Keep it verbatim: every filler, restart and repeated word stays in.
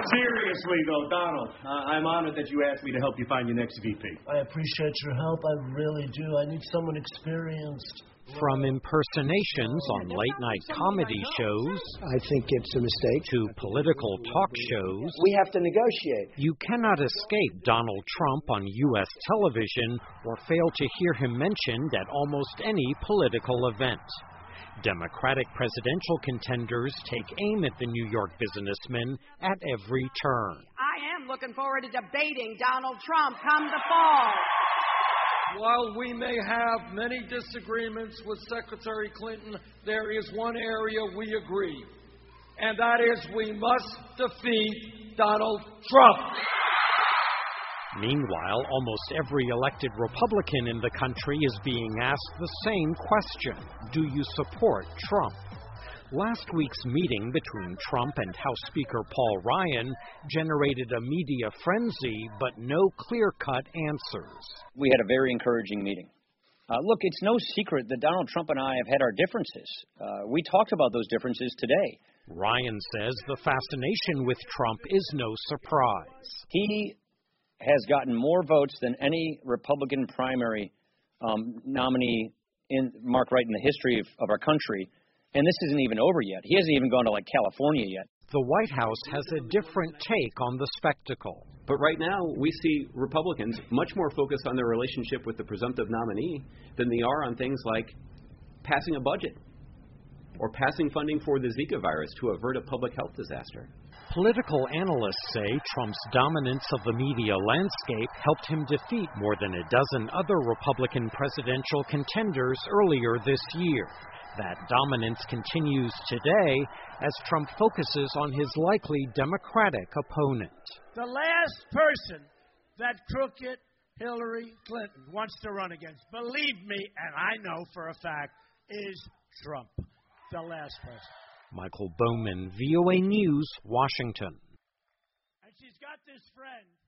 Seriously, though, Donald, uh, I'm honored that you asked me to help you find your next V P. I appreciate your help. I really do. I need someone experienced. From impersonations on late-night comedy shows, I think it's a mistake, to political talk shows, we have to negotiate. You cannot escape Donald Trump on U S television or fail to hear him mentioned at almost any political event. Democratic presidential contenders take aim at the New York businessman at every turn. I am looking forward to debating Donald Trump come the fall. While we may have many disagreements with Secretary Clinton, there is one area we agree, and that is we must defeat Donald Trump. Meanwhile, almost every elected Republican in the country is being asked the same question: do you support Trump? Last week's meeting between Trump and House Speaker Paul Ryan generated a media frenzy, but no clear-cut answers. We had a very encouraging meeting. Uh, look, it's no secret that Donald Trump and I have had our differences. Uh, we talked about those differences today. Ryan says the fascination with Trump is no surprise. He has gotten more votes than any Republican primary um, nominee in Mark Wright in the history of, of our country. And this isn't even over yet. He hasn't even gone to, like, California yet. The White House has a different take on the spectacle. But right now, we see Republicans much more focused on their relationship with the presumptive nominee than they are on things like passing a budget or passing funding for the Zika virus to avert a public health disaster. Political analysts say Trump's dominance of the media landscape helped him defeat more than a dozen other Republican presidential contenders earlier this year. That dominance continues today as Trump focuses on his likely Democratic opponent. The last person that crooked Hillary Clinton wants to run against, believe me, and I know for a fact, is Trump. The last person. Michael Bowman, V O A News, Washington. And she's got this friend.